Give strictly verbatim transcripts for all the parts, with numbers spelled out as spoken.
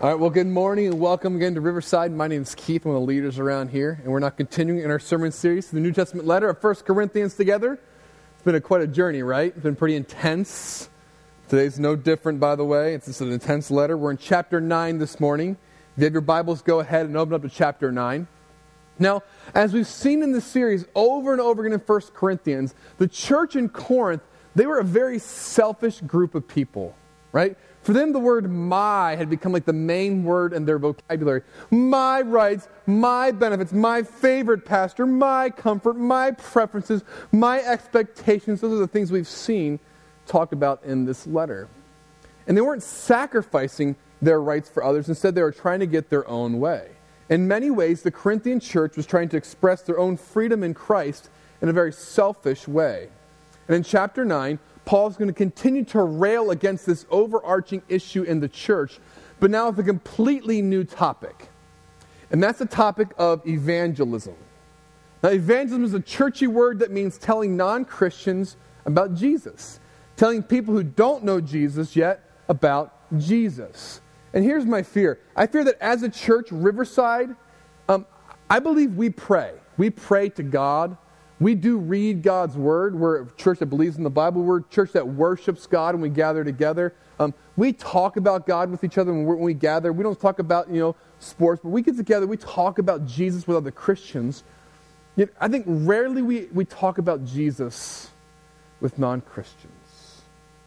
All right, well, good morning and welcome again to Riverside. My name is Keith. I'm one of the leaders around here, and we're now continuing in our sermon series to the New Testament letter of First Corinthians together. It's been a, quite a journey, right? It's been pretty intense. Today's no different, by the way. It's just an intense letter. We're in chapter nine this morning. If you have your Bibles, go ahead and open up to chapter nine. Now, as we've seen in this series over and over again in First Corinthians, the church in Corinth, they were a very selfish group of people, right? For them, the word my had become like the main word in their vocabulary. My rights, my benefits, my favorite pastor, my comfort, my preferences, my expectations. Those are the things we've seen talked about in this letter. And they weren't sacrificing their rights for others. Instead, they were trying to get their own way. In many ways, the Corinthian church was trying to express their own freedom in Christ in a very selfish way. And in chapter nine, Paul's going to continue to rail against this overarching issue in the church, but now with a completely new topic. And that's the topic of evangelism. Now, evangelism is a churchy word that means telling non-Christians about Jesus. Telling people who don't know Jesus yet about Jesus. And here's my fear. I fear that as a church, Riverside, um, I believe we pray. We pray to God. We do read God's Word. We're a church that believes in the Bible. We're a church that worships God when we gather together. Um, we talk about God with each other when, we're, when we gather. We don't talk about, you know, sports, but we get together, we talk about Jesus with other Christians. Yet I think rarely we, we talk about Jesus with non-Christians.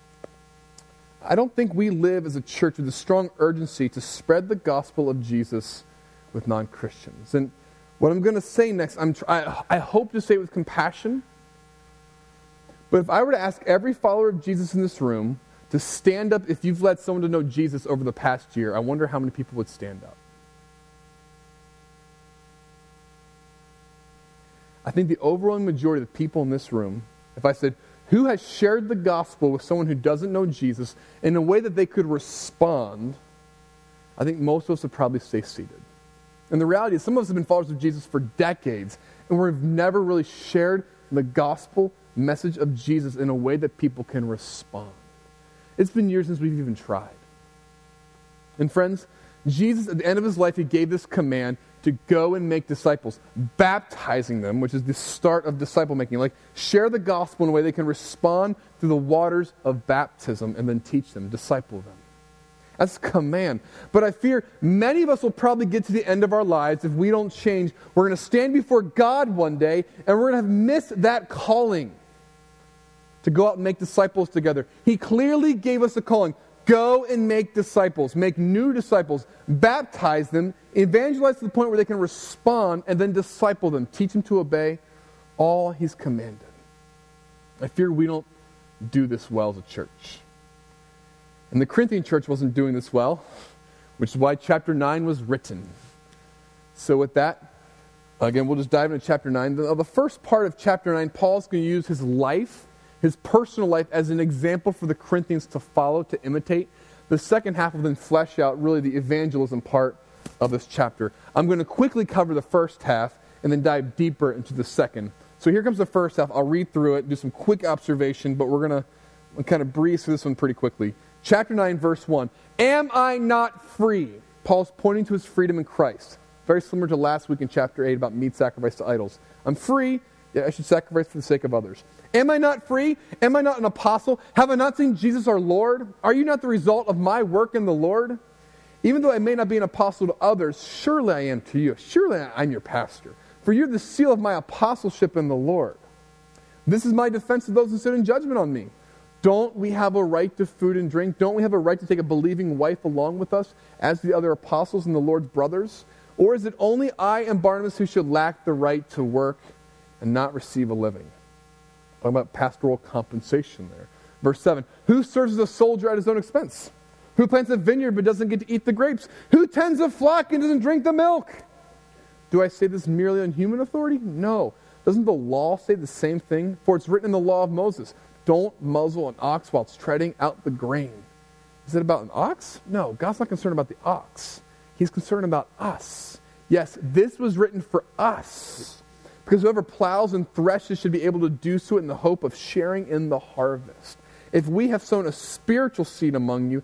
I don't think we live as a church with a strong urgency to spread the gospel of Jesus with non-Christians. And what I'm going to say next, I'm tr- I, I hope to say it with compassion, but if I were to ask every follower of Jesus in this room to stand up if you've led someone to know Jesus over the past year, I wonder how many people would stand up. I think the overwhelming majority of the people in this room, if I said, who has shared the gospel with someone who doesn't know Jesus in a way that they could respond, I think most of us would probably stay seated. And the reality is some of us have been followers of Jesus for decades, and we've never really shared the gospel message of Jesus in a way that people can respond. It's been years since we've even tried. And friends, Jesus, at the end of his life, he gave this command to go and make disciples, baptizing them, which is the start of disciple making. Like, share the gospel in a way they can respond through the waters of baptism and then teach them, disciple them. That's a command. But I fear many of us will probably get to the end of our lives if we don't change. We're going to stand before God one day, and we're going to have missed that calling to go out and make disciples together. He clearly gave us a calling. Go and make disciples. Make new disciples. Baptize them. Evangelize to the point where they can respond, and then disciple them. Teach them to obey all he's commanded. I fear we don't do this well as a church. And the Corinthian church wasn't doing this well, which is why chapter nine was written. So with that, again, we'll just dive into chapter nine. The, the first part of chapter nine, Paul's going to use his life, his personal life, as an example for the Corinthians to follow, to imitate. The second half will then flesh out really the evangelism part of this chapter. I'm going to quickly cover the first half and then dive deeper into the second. So here comes the first half. I'll read through it, do some quick observation, but we're going to kind of breeze through this one pretty quickly. Chapter nine, verse one. Am I not free? Paul's pointing to his freedom in Christ. Very similar to last week in chapter eight about meat sacrifice to idols. I'm free, yet I should sacrifice for the sake of others. Am I not free? Am I not an apostle? Have I not seen Jesus our Lord? Are you not the result of my work in the Lord? Even though I may not be an apostle to others, surely I am to you. Surely I'm your pastor. For you're the seal of my apostleship in the Lord. This is my defense to those who sit in judgment on me. Don't we have a right to food and drink? Don't we have a right to take a believing wife along with us as the other apostles and the Lord's brothers? Or is it only I and Barnabas who should lack the right to work and not receive a living? Talking about pastoral compensation there. Verse seven, who serves as a soldier at his own expense? Who plants a vineyard but doesn't get to eat the grapes? Who tends a flock and doesn't drink the milk? Do I say this merely on human authority? No. Doesn't the law say the same thing? For it's written in the law of Moses, don't muzzle an ox while it's treading out the grain. Is it about an ox? No, God's not concerned about the ox. He's concerned about us. Yes, this was written for us. Because whoever plows and threshes should be able to do so in the hope of sharing in the harvest. If we have sown a spiritual seed among you,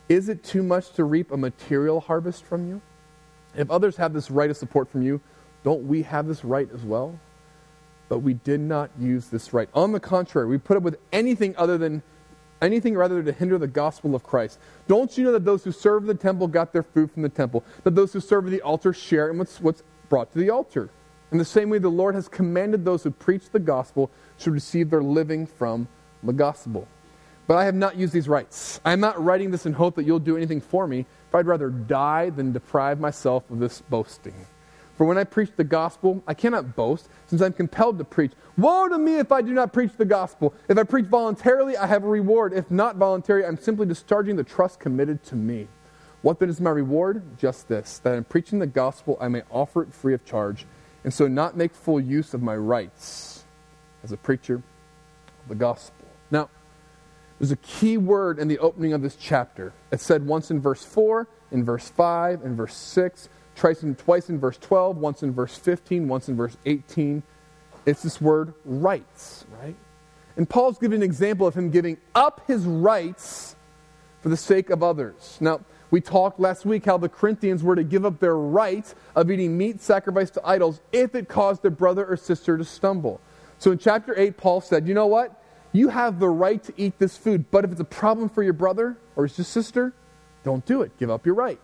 is it too much to reap a material harvest from you? If others have this right of support from you, don't we have this right as well? But we did not use this right. On the contrary, we put up with anything other than anything rather to hinder the gospel of Christ. Don't you know that those who serve the temple got their food from the temple? That those who serve the altar share in what's, what's brought to the altar? In the same way, the Lord has commanded those who preach the gospel should receive their living from the gospel. But I have not used these rights. I am not writing this in hope that you'll do anything for me, for I'd rather die than deprive myself of this boasting. For when I preach the gospel, I cannot boast, since I'm compelled to preach. Woe to me if I do not preach the gospel. If I preach voluntarily, I have a reward. If not voluntary, I'm simply discharging the trust committed to me. What then is my reward? Just this, that in preaching the gospel, I may offer it free of charge, and so not make full use of my rights as a preacher of the gospel. Now, there's a key word in the opening of this chapter. It's said once in verse four, in verse five, in verse six, twice in, twice in verse twelve, once in verse fifteen, once in verse eighteen. It's this word rights, right? And Paul's giving an example of him giving up his rights for the sake of others. Now, we talked last week how the Corinthians were to give up their right of eating meat sacrificed to idols if it caused their brother or sister to stumble. So in chapter eight, Paul said, you know what? You have the right to eat this food, but if it's a problem for your brother or his sister, don't do it. Give up your right.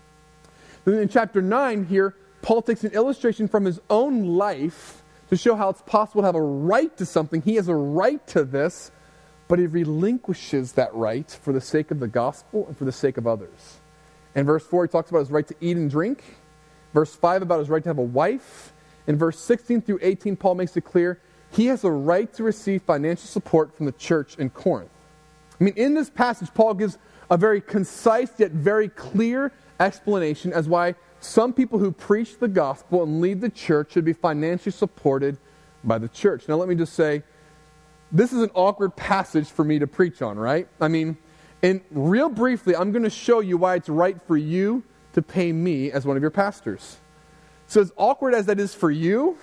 Then in chapter nine here, Paul takes an illustration from his own life to show how it's possible to have a right to something. He has a right to this, but he relinquishes that right for the sake of the gospel and for the sake of others. In verse four, he talks about his right to eat and drink. Verse five, about his right to have a wife. In verse sixteen through eighteen, Paul makes it clear he has a right to receive financial support from the church in Corinth. I mean, in this passage, Paul gives a very concise yet very clear explanation as why some people who preach the gospel and lead the church should be financially supported by the church. Now, let me just say, this is an awkward passage for me to preach on, right? I mean, and real briefly, I'm going to show you why it's right for you to pay me as one of your pastors. So as awkward as that is for you,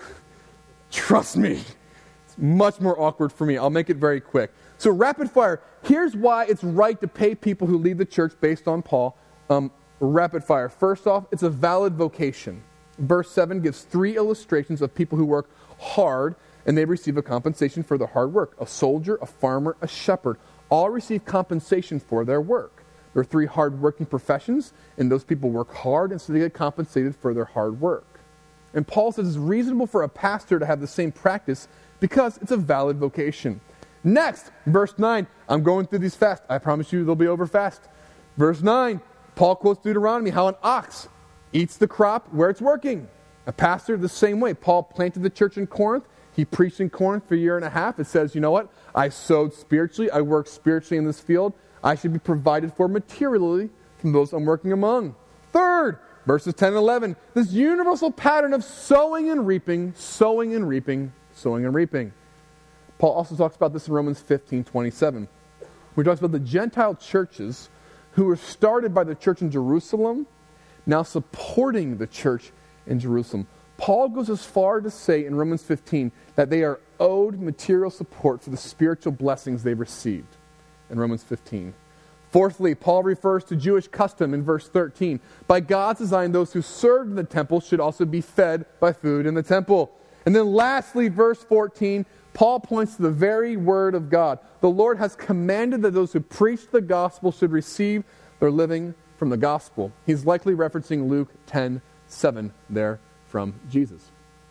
trust me, it's much more awkward for me. I'll make it very quick. So rapid fire, here's why it's right to pay people who lead the church based on Paul. Um, rapid fire. First off, it's a valid vocation. Verse seven gives three illustrations of people who work hard and they receive a compensation for their hard work. A soldier, a farmer, a shepherd, all receive compensation for their work. There are three hard-working professions, and those people work hard, and so they get compensated for their hard work. And Paul says it's reasonable for a pastor to have the same practice because it's a valid vocation. Next, verse nine. I'm going through these fast. I promise you they'll be over fast. Verse nine, Paul quotes Deuteronomy, how an ox eats the crop where it's working. A pastor, the same way. Paul planted the church in Corinth. He preached in Corinth for a year and a half. It says, you know what? I sowed spiritually. I worked spiritually in this field. I should be provided for materially from those I'm working among. Third, verses ten and eleven. This universal pattern of sowing and reaping, sowing and reaping, sowing and reaping. Paul also talks about this in Romans fifteen twenty-seven. Where he talks about the Gentile churches who were started by the church in Jerusalem, now supporting the church in Jerusalem. Paul goes as far to say in Romans fifteen that they are owed material support for the spiritual blessings they've received in Romans fifteen. Fourthly, Paul refers to Jewish custom in verse thirteen. By God's design, those who served in the temple should also be fed by food in the temple. And then lastly, verse fourteen, Paul points to the very word of God. The Lord has commanded that those who preach the gospel should receive their living from the gospel. He's likely referencing Luke ten seven there from Jesus.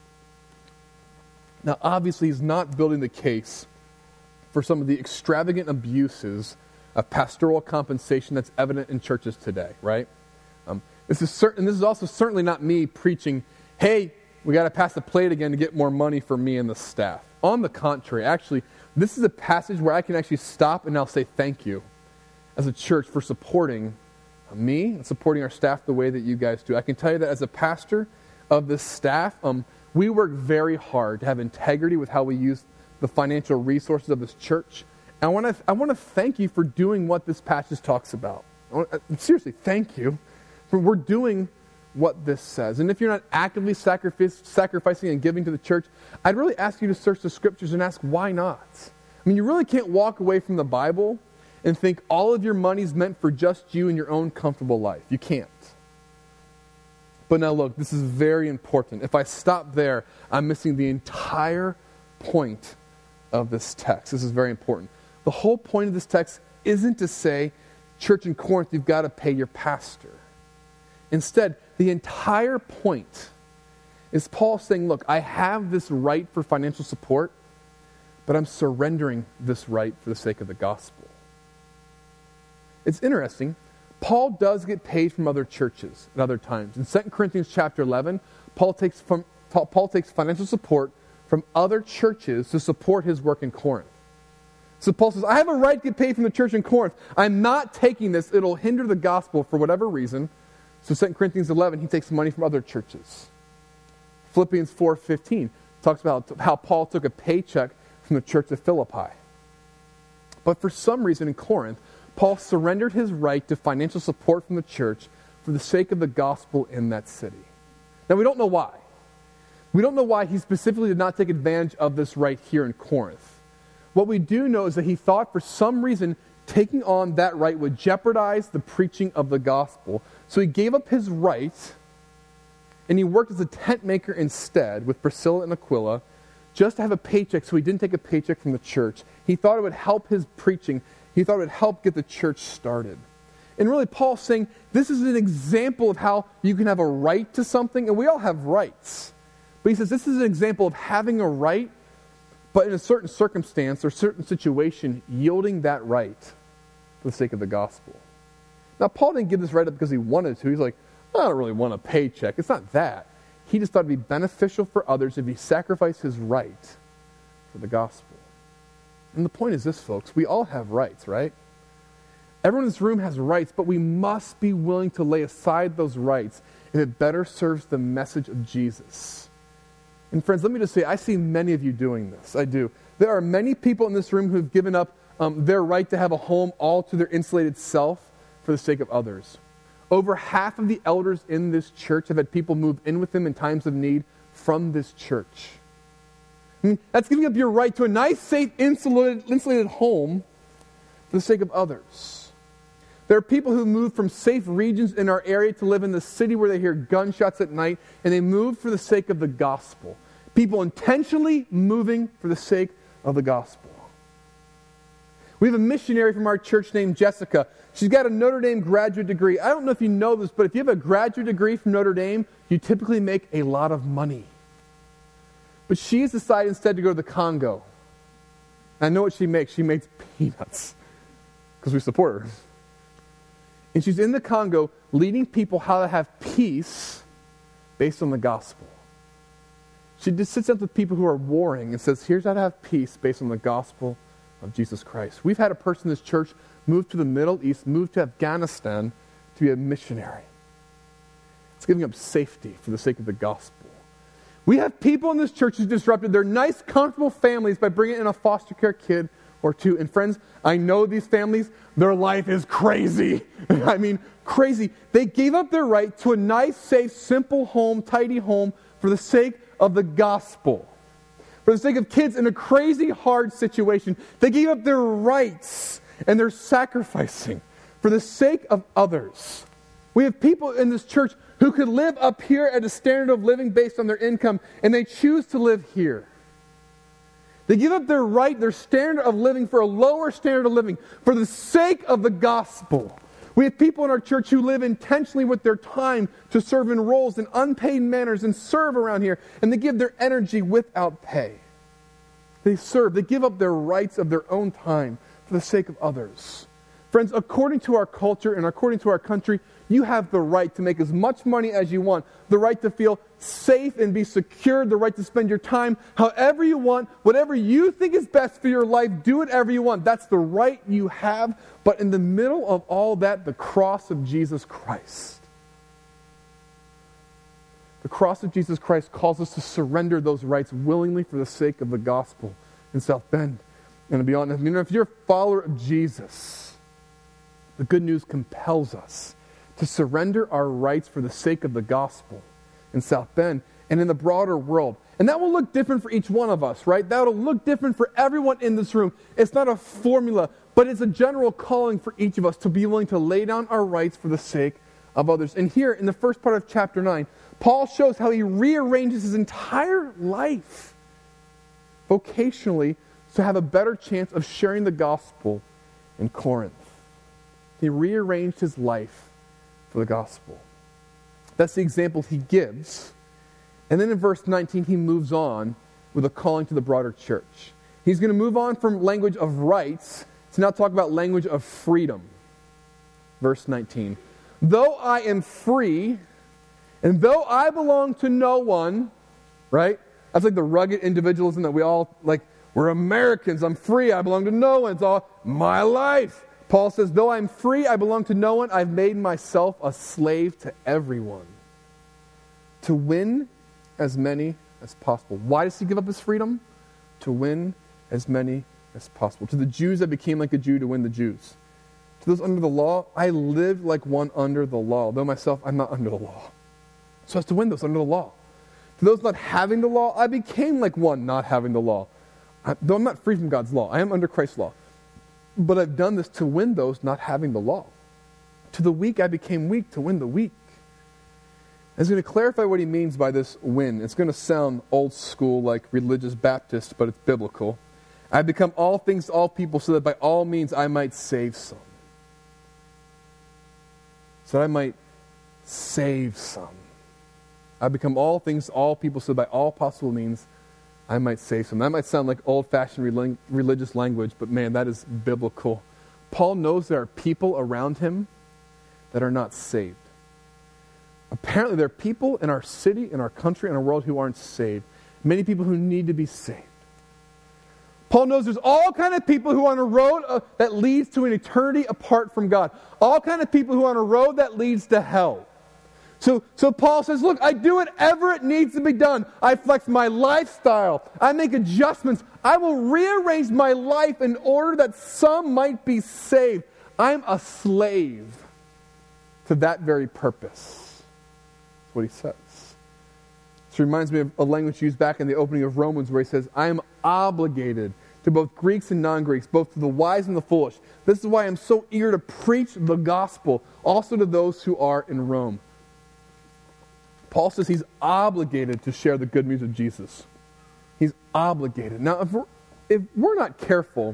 Now, obviously, he's not building the case for some of the extravagant abuses of pastoral compensation that's evident in churches today, right? Um, this is certain. This is also certainly not me preaching, hey, we got to pass the plate again to get more money for me and the staff. On the contrary, actually, this is a passage where I can actually stop and now say thank you as a church for supporting me and supporting our staff the way that you guys do. I can tell you that as a pastor of this staff, um, we work very hard to have integrity with how we use the financial resources of this church. And I want to I want to thank you for doing what this passage talks about. I want, uh, seriously, thank you. For we're doing what this says. And if you're not actively sacrifice, sacrificing and giving to the church, I'd really ask you to search the scriptures and ask why not. I mean, you really can't walk away from the Bible and think all of your money's meant for just you and your own comfortable life. You can't. But now look, this is very important. If I stop there, I'm missing the entire point of this text. This is very important. The whole point of this text isn't to say, church in Corinth, you've got to pay your pastor. Instead, the entire point is Paul saying, look, I have this right for financial support, but I'm surrendering this right for the sake of the gospel. It's interesting. Paul does get paid from other churches at other times. In Second Corinthians chapter eleven, Paul takes, from, Paul takes financial support from other churches to support his work in Corinth. So Paul says, I have a right to get paid from the church in Corinth. I'm not taking this. It'll hinder the gospel for whatever reason. So Second Corinthians eleven, he takes money from other churches. Philippians four fifteen talks about how Paul took a paycheck from the church of Philippi. But for some reason in Corinth, Paul surrendered his right to financial support from the church for the sake of the gospel in that city. Now, we don't know why. We don't know why he specifically did not take advantage of this right here in Corinth. What we do know is that he thought for some reason taking on that right would jeopardize the preaching of the gospel. So he gave up his right, and he worked as a tent maker instead with Priscilla and Aquila just to have a paycheck, so he didn't take a paycheck from the church. He thought it would help his preaching. He thought it would help get the church started. And really, Paul's saying this is an example of how you can have a right to something, and we all have rights. But he says this is an example of having a right, but in a certain circumstance or certain situation, yielding that right for the sake of the gospel. Now, Paul didn't give this right up because he wanted to. He's like, I don't really want a paycheck. It's not that. He just thought it would be beneficial for others if he sacrificed his right for the gospel. And the point is this, folks. We all have rights, right? Everyone in this room has rights, but we must be willing to lay aside those rights if it better serves the message of Jesus. And friends, let me just say, I see many of you doing this. I do. There are many people in this room who have given up um, their right to have a home all to their insulated self for the sake of others. Over half of the elders in this church have had people move in with them in times of need from this church. I mean, that's giving up your right to a nice, safe, insulated, insulated home for the sake of others. There are people who move from safe regions in our area to live in the city where they hear gunshots at night, and they move for the sake of the gospel. People intentionally moving for the sake of the gospel. We have a missionary from our church named Jessica. She's got a Notre Dame graduate degree. I don't know if you know this, but if you have a graduate degree from Notre Dame, you typically make a lot of money. But she has decided instead to go to the Congo. And I know what she makes. She makes peanuts because we support her. And she's in the Congo leading people how to have peace based on the gospel. She just sits up with people who are warring and says, here's how to have peace based on the gospel of Jesus Christ. We've had a person in this church move to the Middle East, move to Afghanistan to be a missionary. It's giving up safety for the sake of the gospel. We have people in this church who disrupted their nice, comfortable families by bringing in a foster care kid or two. And friends, I know these families, their life is crazy. I mean, crazy. They gave up their right to a nice, safe, simple home, tidy home for the sake of the gospel. For the sake of kids in a crazy, hard situation. They gave up their rights and they're sacrificing for the sake of others. We have people in this church who could live up here at a standard of living based on their income, and they choose to live here. They give up their right, their standard of living for a lower standard of living for the sake of the gospel. We have people in our church who live intentionally with their time to serve in roles in unpaid manners and serve around here, and they give their energy without pay. They serve, they give up their rights of their own time for the sake of others. Friends, according to our culture and according to our country, you have the right to make as much money as you want, the right to feel safe and be secure, the right to spend your time however you want, whatever you think is best for your life, do whatever you want. That's the right you have. But in the middle of all that, the cross of Jesus Christ. The cross of Jesus Christ calls us to surrender those rights willingly for the sake of the gospel in South Bend. And to be honest, you know, if you're a follower of Jesus, the good news compels us to surrender our rights for the sake of the gospel in South Bend and in the broader world. And that will look different for each one of us, right? That will look different for everyone in this room. It's not a formula, but it's a general calling for each of us to be willing to lay down our rights for the sake of others. And here, in the first part of chapter nine, Paul shows how he rearranges his entire life vocationally to have a better chance of sharing the gospel in Corinth. He rearranged his life for the gospel. That's the example he gives. And then in verse nineteen, he moves on with a calling to the broader church. He's going to move on from language of rights to now talk about language of freedom. Verse nineteen. Though I am free, and though I belong to no one, right? That's like the rugged individualism that we all, like, we're Americans, I'm free, I belong to no one, it's all my life. Paul says, though I'm free, I belong to no one, I've made myself a slave to everyone, to win as many as possible. Why does he give up his freedom? To win as many as possible. To the Jews, I became like a Jew to win the Jews. To those under the law, I live like one under the law, though myself, I'm not under the law. So as to win those under the law. To those not having the law, I became like one not having the law. I, though I'm not free from God's law, I am under Christ's law. But I've done this to win those not having the law. To the weak, I became weak to win the weak. He's going to clarify what he means by this win. It's going to sound old school, like religious Baptist, but it's biblical. I've become all things to all people so that by all means I might save some. So that I might save some. I've become all things to all people so that by all possible means I might save some. That might sound like old-fashioned relig- religious language, but man, that is biblical. Paul knows there are people around him that are not saved. Apparently there are people in our city, in our country, in our world who aren't saved. Many people who need to be saved. Paul knows there's all kind of people who are on a road uh, that leads to an eternity apart from God. All kind of people who are on a road that leads to hell. So, so Paul says, look, I do whatever it needs to be done. I flex my lifestyle. I make adjustments. I will rearrange my life in order that some might be saved. I'm a slave to that very purpose. That's what he says. This reminds me of a language used back in the opening of Romans where he says, I am obligated to both Greeks and non-Greeks, both to the wise and the foolish. This is why I'm so eager to preach the gospel also to those who are in Rome. Paul says he's obligated to share the good news of Jesus. He's obligated. Now, if we're, if we're not careful,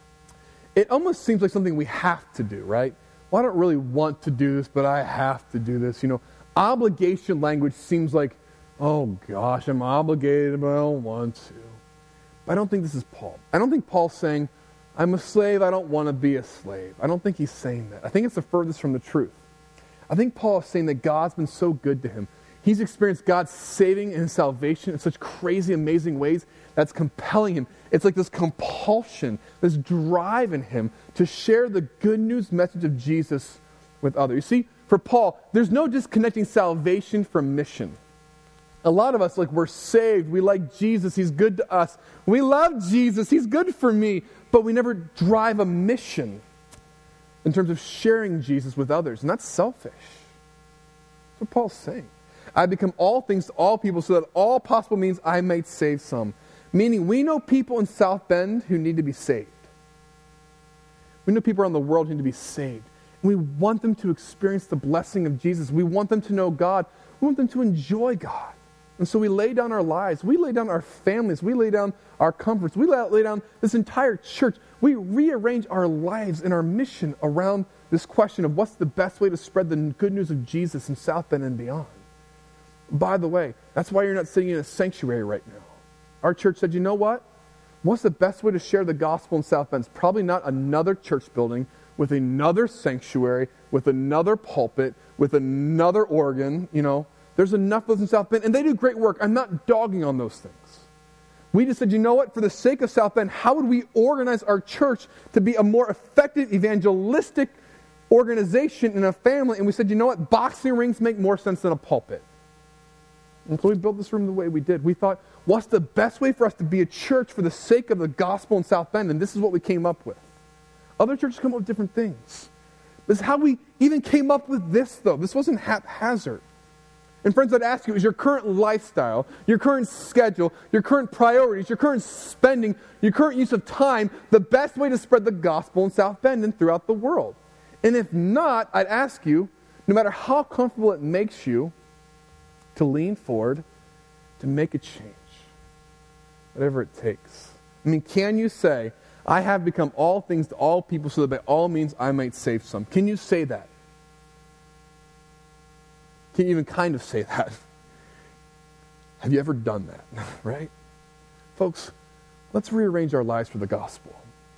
it almost seems like something we have to do, right? Well, I don't really want to do this, but I have to do this. You know, obligation language seems like, oh gosh, I'm obligated, but I don't want to. But I don't think this is Paul. I don't think Paul's saying, I'm a slave, I don't want to be a slave. I don't think he's saying that. I think it's the furthest from the truth. I think Paul is saying that God's been so good to him. He's experienced God's saving and salvation in such crazy, amazing ways that's compelling him. It's like this compulsion, this drive in him to share the good news message of Jesus with others. You see, for Paul, there's no disconnecting salvation from mission. A lot of us, like, we're saved. We like Jesus. He's good to us. We love Jesus. He's good for me. But we never drive a mission in terms of sharing Jesus with others. And that's selfish. That's what Paul's saying. I become all things to all people so that all possible means I might save some. Meaning we know people in South Bend who need to be saved. We know people around the world who need to be saved. And we want them to experience the blessing of Jesus. We want them to know God. We want them to enjoy God. And so we lay down our lives. We lay down our families. We lay down our comforts. We lay down this entire church. We rearrange our lives and our mission around this question of what's the best way to spread the good news of Jesus in South Bend and beyond. By the way, that's why you're not sitting in a sanctuary right now. Our church said, you know what? What's the best way to share the gospel in South Bend? It's probably not another church building with another sanctuary, with another pulpit, with another organ, you know. There's enough of those in South Bend, and they do great work. I'm not dogging on those things. We just said, you know what? For the sake of South Bend, how would we organize our church to be a more effective evangelistic organization in a family? And we said, you know what? Boxing rings make more sense than a pulpit. And so we built this room the way we did. We thought, what's the best way for us to be a church for the sake of the gospel in South Bend? And this is what we came up with. Other churches come up with different things. This is how we even came up with this, though. This wasn't haphazard. And friends, I'd ask you, is your current lifestyle, your current schedule, your current priorities, your current spending, your current use of time the best way to spread the gospel in South Bend and throughout the world? And if not, I'd ask you, no matter how comfortable it makes you, to lean forward, to make a change, whatever it takes. I mean, can you say, I have become all things to all people so that by all means I might save some? Can you say that? Can you even kind of say that? Have you ever done that? Right? Folks, let's rearrange our lives for the gospel.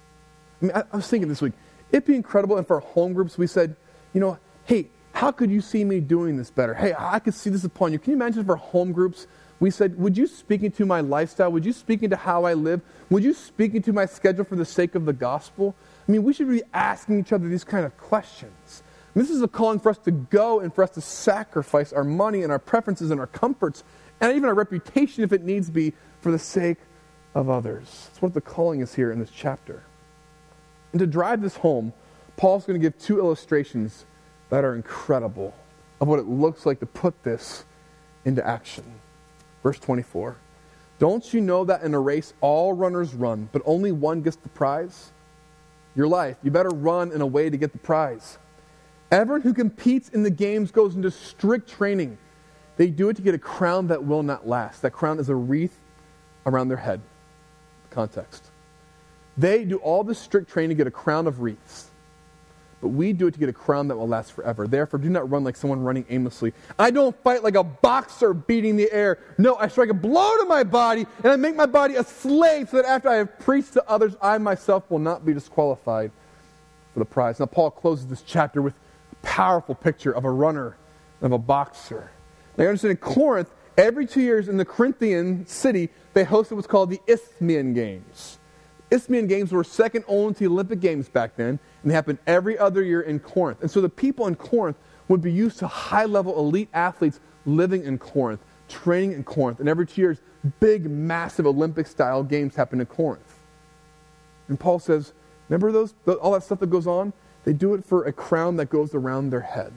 I mean, I, I was thinking this week, it'd be incredible if our home groups, we said, you know, hey, how could you see me doing this better? Hey, I could see this upon you. Can you imagine if our home groups, we said, would you speak into my lifestyle? Would you speak into how I live? Would you speak into my schedule for the sake of the gospel? I mean, we should be asking each other these kind of questions. This is a calling for us to go and for us to sacrifice our money and our preferences and our comforts and even our reputation if it needs be for the sake of others. That's what the calling is here in this chapter. And to drive this home, Paul's going to give two illustrations that are incredible of what it looks like to put this into action. Verse twenty-four. Don't you know that in a race all runners run, but only one gets the prize? Your life, you better run in a way to get the prize. Everyone who competes in the games goes into strict training. They do it to get a crown that will not last. That crown is a wreath around their head. Context. They do all this strict training to get a crown of wreaths. But we do it to get a crown that will last forever. Therefore, do not run like someone running aimlessly. I don't fight like a boxer beating the air. No, I strike a blow to my body, and I make my body a slave so that after I have preached to others, I myself will not be disqualified for the prize. Now, Paul closes this chapter with powerful picture of a runner and of a boxer. Now, you understand, in Corinth, every two years in the Corinthian city, they hosted what's called the Isthmian Games. Isthmian Games were second only to the Olympic Games back then, and they happened every other year in Corinth. And so the people in Corinth would be used to high-level elite athletes living in Corinth, training in Corinth, and every two years, big, massive Olympic-style games happen in Corinth. And Paul says, remember those all that stuff that goes on? They do it for a crown that goes around their head.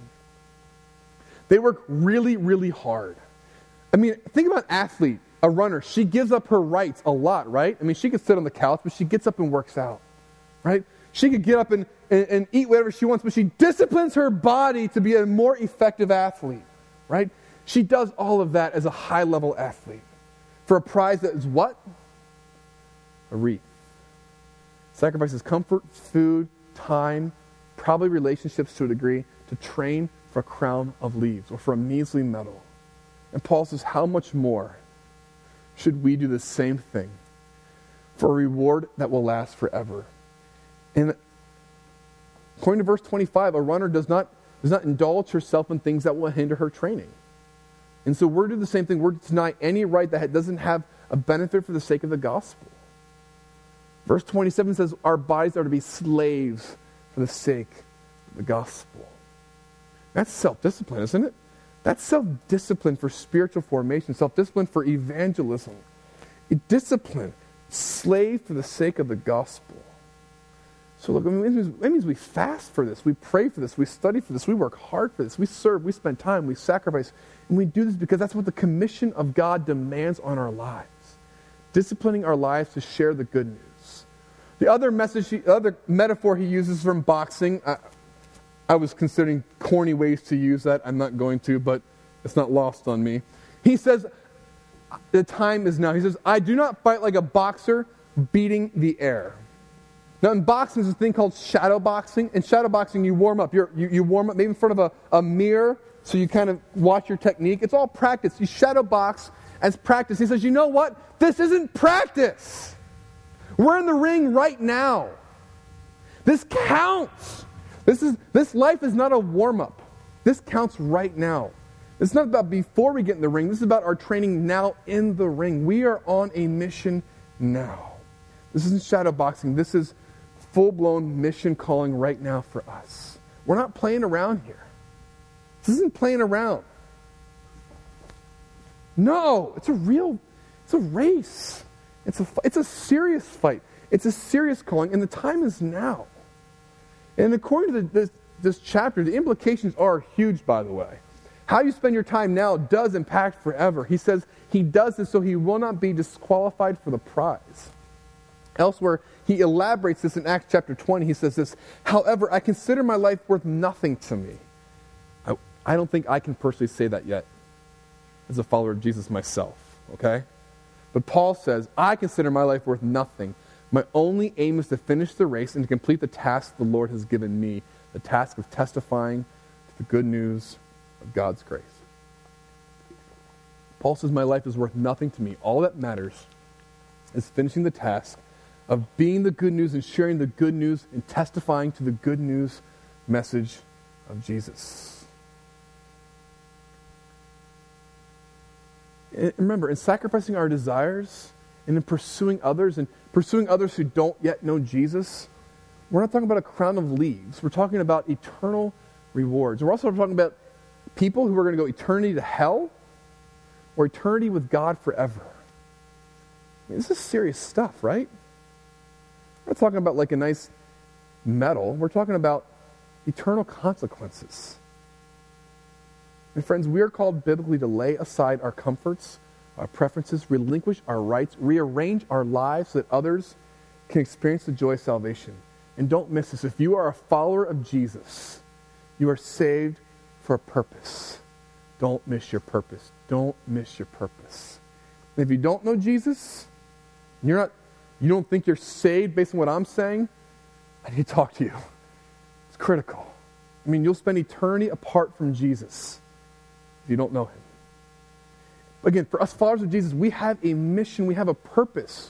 They work really, really hard. I mean, think about an athlete, a runner. She gives up her rights a lot, right? I mean, she could sit on the couch, but she gets up and works out, right? She could get up and, and, and eat whatever she wants, but she disciplines her body to be a more effective athlete, right? She does all of that as a high-level athlete for a prize that is what? A wreath. Sacrifices comfort, food, time, probably relationships to a degree, to train for a crown of leaves or for a measly medal. And Paul says, how much more should we do the same thing for a reward that will last forever? And according to verse twenty-five, a runner does not, does not indulge herself in things that will hinder her training. And so we're doing the same thing. We're to deny any right that doesn't have a benefit for the sake of the gospel. Verse twenty-seven says our bodies are to be slaves for the sake of the gospel. That's self-discipline, isn't it? That's self-discipline for spiritual formation, self-discipline for evangelism. A discipline, slave for the sake of the gospel. So look, I mean, it means, it means we fast for this, we pray for this, we study for this, we work hard for this, we serve, we spend time, we sacrifice, and we do this because that's what the commission of God demands on our lives. Disciplining our lives to share the good news. The other message, the other metaphor he uses from boxing, I, I was considering corny ways to use that. I'm not going to, but it's not lost on me. He says, the time is now. He says, I do not fight like a boxer beating the air. Now, in boxing, there's a thing called shadow boxing. In shadow boxing, you warm up. You're, you, you warm up maybe in front of a, a mirror, so you kind of watch your technique. It's all practice. You shadow box as practice. He says, you know what? This isn't practice. We're in the ring right now. This counts. This is this life is not a warm-up. This counts right now. It's not about before we get in the ring. This is about our training now in the ring. We are on a mission now. This isn't shadow boxing. This is full-blown mission calling right now for us. We're not playing around here. This isn't playing around. No, it's a real, it's a race. It's a, it's a serious fight. It's a serious calling, and the time is now. And according to the, this, this chapter, the implications are huge, by the way. How you spend your time now does impact forever. He says he does this so he will not be disqualified for the prize. Elsewhere, he elaborates this in Acts chapter twenty. He says this, however, I consider my life worth nothing to me. I, I don't think I can personally say that yet as a follower of Jesus myself, okay? But Paul says, I consider my life worth nothing. My only aim is to finish the race and to complete the task the Lord has given me, the task of testifying to the good news of God's grace. Paul says my life is worth nothing to me. All that matters is finishing the task of being the good news and sharing the good news and testifying to the good news message of Jesus. And remember, in sacrificing our desires and in pursuing others and pursuing others who don't yet know Jesus, we're not talking about a crown of leaves. We're talking about eternal rewards. We're also talking about people who are going to go eternity to hell or eternity with God forever. I mean, this is serious stuff, right? We're not talking about like a nice medal. We're talking about eternal consequences. And friends, we are called biblically to lay aside our comforts, our preferences, relinquish our rights, rearrange our lives so that others can experience the joy of salvation. And don't miss this. If you are a follower of Jesus, you are saved for a purpose. Don't miss your purpose. Don't miss your purpose. And if you don't know Jesus, you're not, you don't think you're saved based on what I'm saying, I need to talk to you. It's critical. I mean, you'll spend eternity apart from Jesus if you don't know him. Again, for us followers of Jesus, we have a mission, we have a purpose.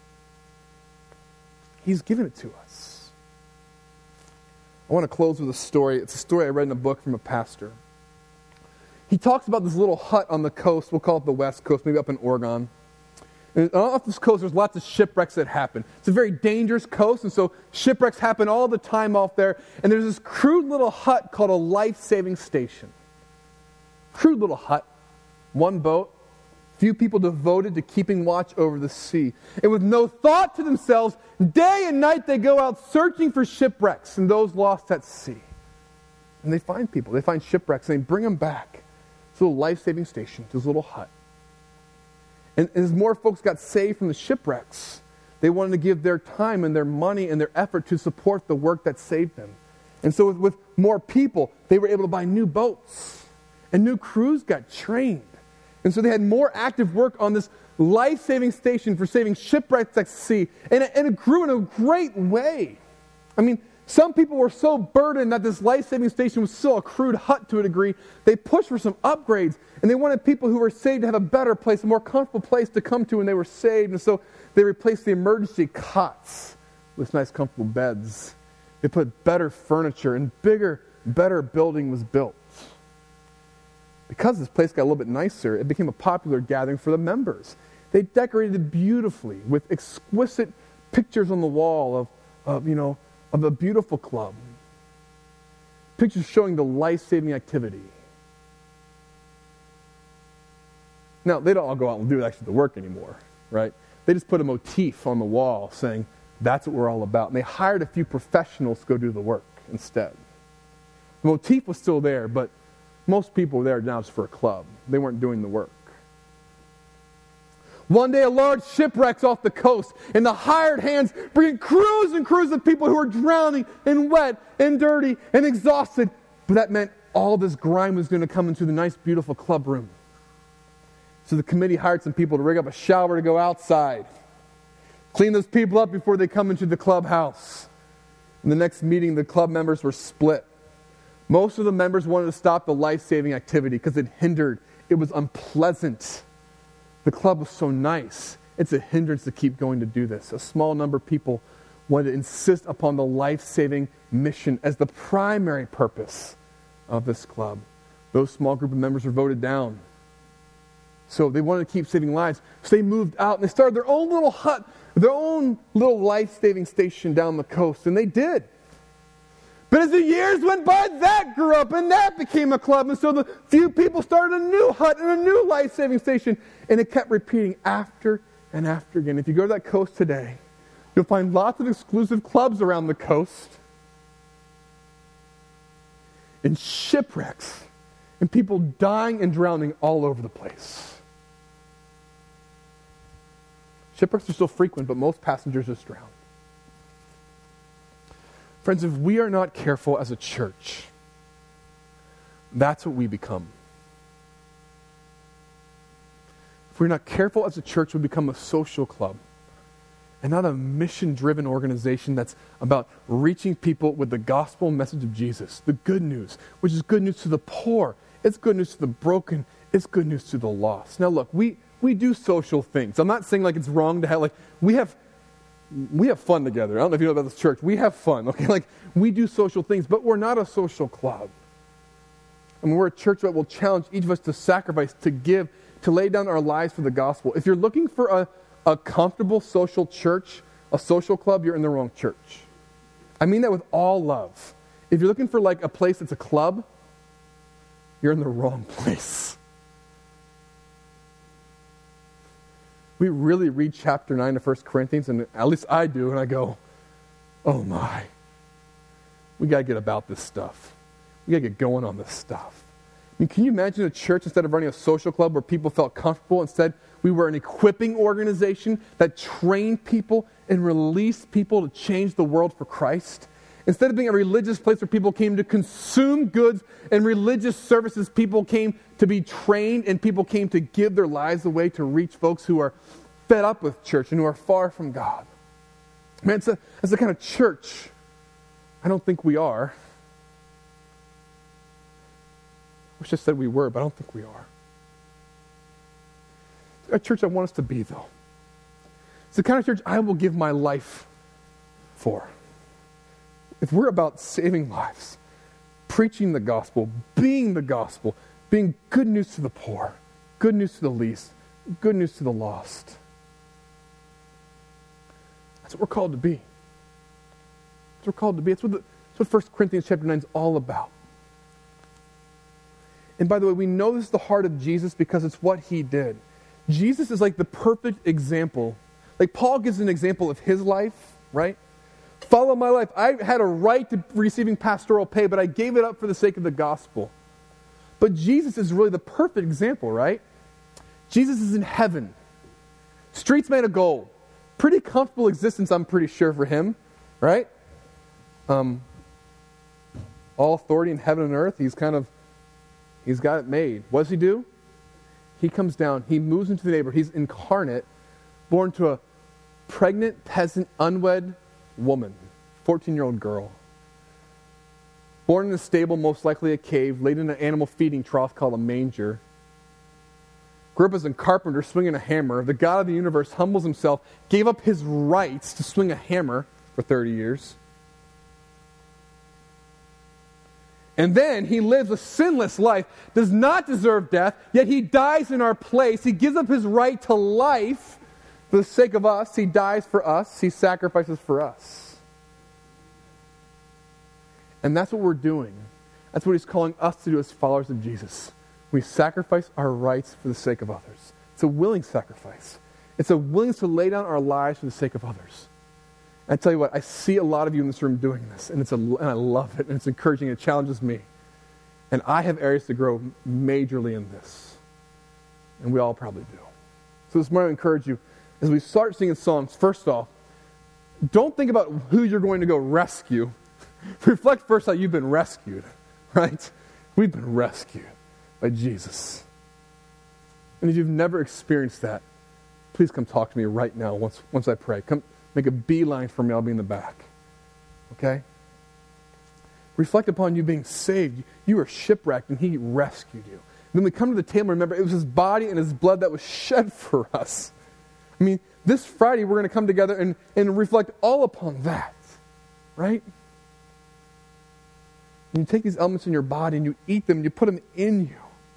He's given it to us. I want to close with a story. It's a story I read in a book from a pastor. He talks about this little hut on the coast, we'll call it the West Coast, maybe up in Oregon. And off this coast, there's lots of shipwrecks that happen. It's a very dangerous coast, and so shipwrecks happen all the time off there. And there's this crude little hut called a life-saving station. Crude little hut, one boat, few people devoted to keeping watch over the sea. And with no thought to themselves, day and night they go out searching for shipwrecks and those lost at sea. And they find people, they find shipwrecks, and they bring them back to this little life-saving station, to this little hut. And as more folks got saved from the shipwrecks, they wanted to give their time and their money and their effort to support the work that saved them. And so with, with more people, they were able to buy new boats. And new crews got trained. And so they had more active work on this life-saving station for saving shipwrecks at sea. And it, and it grew in a great way. I mean, some people were so burdened that this life-saving station was still a crude hut to a degree, they pushed for some upgrades. And they wanted people who were saved to have a better place, a more comfortable place to come to when they were saved. And so they replaced the emergency cots with nice, comfortable beds. They put better furniture, and bigger, better building was built. Because this place got a little bit nicer, it became a popular gathering for the members. They decorated it beautifully with exquisite pictures on the wall of, of, you know, of a beautiful club. Pictures showing the life-saving activity. Now, they don't all go out and do actually the work anymore, right? They just put a motif on the wall saying, that's what we're all about. And they hired a few professionals to go do the work instead. The motif was still there, but most people were there now just for a club. They weren't doing the work. One day a large shipwreck's off the coast, and the hired hands bring crews and crews of people who are drowning and wet and dirty and exhausted. But that meant all this grime was going to come into the nice, beautiful club room. So the committee hired some people to rig up a shower to go outside. Clean those people up before they come into the clubhouse. In the next meeting, the club members were split. Most of the members wanted to stop the life-saving activity because it hindered. It was unpleasant. The club was so nice. It's a hindrance to keep going to do this. A small number of people wanted to insist upon the life-saving mission as the primary purpose of this club. Those small group of members were voted down. So they wanted to keep saving lives. So they moved out and they started their own little hut, their own little life-saving station down the coast. And they did. But as the years went by, that grew up and that became a club. And so the few people started a new hut and a new life-saving station. And it kept repeating after and after again. If you go to that coast today, you'll find lots of exclusive clubs around the coast. And shipwrecks and people dying and drowning all over the place. Shipwrecks are still frequent, but most passengers just drown. Friends, if we are not careful as a church, that's what we become. If we're not careful as a church, we become a social club and not a mission-driven organization that's about reaching people with the gospel message of Jesus, the good news, which is good news to the poor. It's good news to the broken. It's good news to the lost. Now look, we, we do social things. I'm not saying like it's wrong to have, like, we have we have fun together. I don't know if you know about this church. We have fun, okay? Like, we do social things, but we're not a social club. I mean, we're a church that will challenge each of us to sacrifice, to give, to lay down our lives for the gospel. If you're looking for a, a comfortable social church, a social club, you're in the wrong church. I mean that with all love. If you're looking for like a place that's a club, you're in the wrong place. We really read chapter nine of First Corinthians, and at least I do, and I go, oh my, we got to get about this stuff. We got to get going on this stuff. I mean, can you imagine a church, instead of running a social club where people felt comfortable, instead we were an equipping organization that trained people and released people to change the world for Christ? Instead of being a religious place where people came to consume goods and religious services, people came to be trained and people came to give their lives away to reach folks who are fed up with church and who are far from God. Man, it's, a, it's the kind of church I don't think we are. I wish I said we were, but I don't think we are. It's a church I want us to be, though. It's the kind of church I will give my life for. If we're about saving lives, preaching the gospel, being the gospel, being good news to the poor, good news to the least, good news to the lost. That's what we're called to be. That's what we're called to be. That's what, the, that's what First Corinthians chapter nine is all about. And by the way, we know this is the heart of Jesus because it's what he did. Jesus is like the perfect example. Like Paul gives an example of his life, right? Follow my life. I had a right to receiving pastoral pay, but I gave it up for the sake of the gospel. But Jesus is really the perfect example, right? Jesus is in heaven. Streets made of gold. Pretty comfortable existence, I'm pretty sure, for him, right? Um, all authority in heaven and earth. He's kind of, he's got it made. What does he do? He comes down. He moves into the neighborhood. He's incarnate, born to a pregnant, peasant, unwed woman, fourteen-year-old girl. Born in a stable, most likely a cave, laid in an animal feeding trough called a manger. Grew up as a carpenter swinging a hammer. The God of the universe humbles himself, gave up his rights to swing a hammer for thirty years. And then he lives a sinless life, does not deserve death, yet he dies in our place. He gives up his right to life for the sake of us. He dies for us. He sacrifices for us. And that's what we're doing. That's what he's calling us to do as followers of Jesus. We sacrifice our rights for the sake of others. It's a willing sacrifice. It's a willingness to lay down our lives for the sake of others. And I tell you what, I see a lot of you in this room doing this, and it's a, and I love it, and it's encouraging, and it challenges me. And I have areas to grow majorly in this. And we all probably do. So this morning I encourage you, as we start singing songs, first off, don't think about who you're going to go rescue. Reflect first how you've been rescued, right? We've been rescued by Jesus. And if you've never experienced that, please come talk to me right now once, once I pray. Come make a beeline for me. I'll be in the back. Okay? Reflect upon you being saved. You were shipwrecked and he rescued you. And then we come to the table and remember it was his body and his blood that was shed for us. I mean, this Friday we're going to come together and, and reflect all upon that. Right? And you take these elements in your body and you eat them and you put them in you.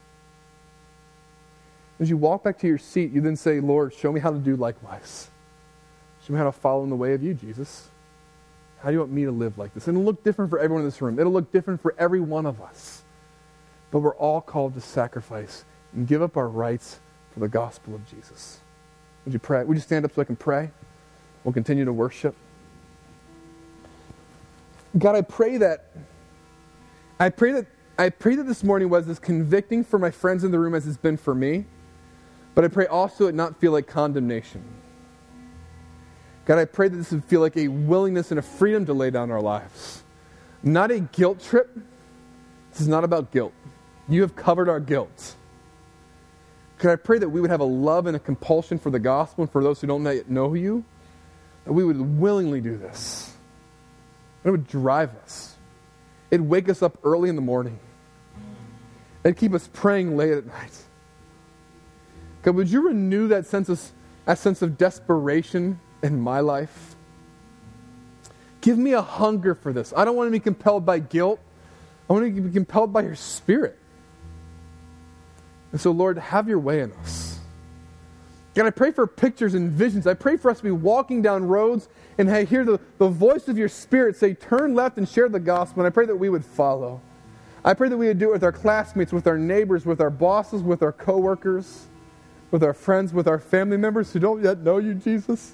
As you walk back to your seat, you then say, Lord, show me how to do likewise. Show me how to follow in the way of you, Jesus. How do you want me to live like this? And it'll look different for everyone in this room. It'll look different for every one of us. But we're all called to sacrifice and give up our rights for the gospel of Jesus. Would you pray? Would you stand up so I can pray? We'll continue to worship. God, I pray that I pray that I pray that this morning was as convicting for my friends in the room as it's been for me, but I pray also it not feel like condemnation. God, I pray that this would feel like a willingness and a freedom to lay down our lives. Not a guilt trip. This is not about guilt. You have covered our guilt. God, I pray that we would have a love and a compulsion for the gospel and for those who don't yet know you, that we would willingly do this. It would drive us. It'd wake us up early in the morning. It'd keep us praying late at night. God, would you renew that sense of, that sense of desperation in my life? Give me a hunger for this. I don't want to be compelled by guilt. I want to be compelled by your Spirit. And so, Lord, have your way in us. God, I pray for pictures and visions. I pray for us to be walking down roads and I hear the, the voice of your Spirit say, turn left and share the gospel. And I pray that we would follow. I pray that we would do it with our classmates, with our neighbors, with our bosses, with our coworkers, with our friends, with our family members who don't yet know you, Jesus.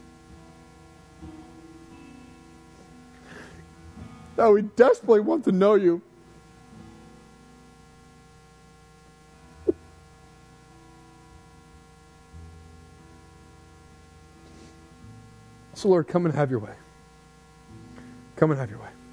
Now we desperately want to know you. So, Lord, come and have your way. Come and have your way.